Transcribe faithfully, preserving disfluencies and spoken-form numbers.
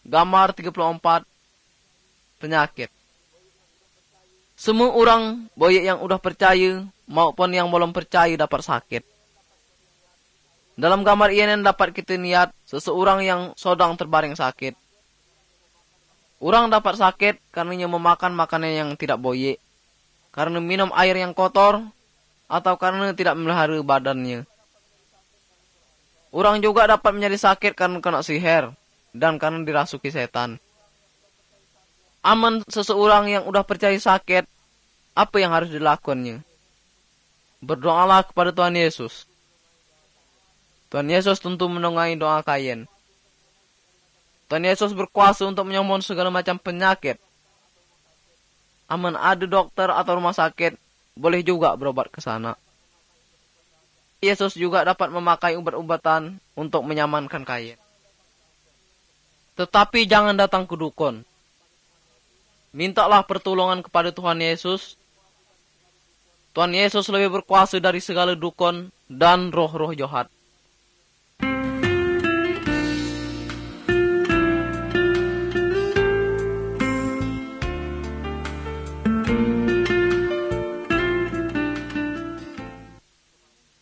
Gambar tiga puluh empat. Penyakit. Semua orang, baik yang udah percaya maupun yang belum percaya dapat sakit. Dalam gambar ini dapat kita lihat seseorang yang sedang terbaring sakit. Orang dapat sakit karena memakan makanan yang tidak baik, karena minum air yang kotor, atau karena tidak memelihara badannya. Orang juga dapat menjadi sakit karena kena sihir dan karena dirasuki setan. Aman seseorang yang udah percaya sakit, apa yang harus dilakukannya? Berdoalah kepada Tuhan Yesus. Tuhan Yesus tentu mendengai doa Kain. Tuhan Yesus berkuasa untuk menyembuhkan segala macam penyakit. Aman ada dokter atau rumah sakit, boleh juga berobat ke sana. Yesus juga dapat memakai obat-obatan untuk menyamankan Kain. Tetapi jangan datang ke dukun. Mintalah pertolongan kepada Tuhan Yesus. Tuhan Yesus lebih berkuasa dari segala dukun dan roh-roh jahat.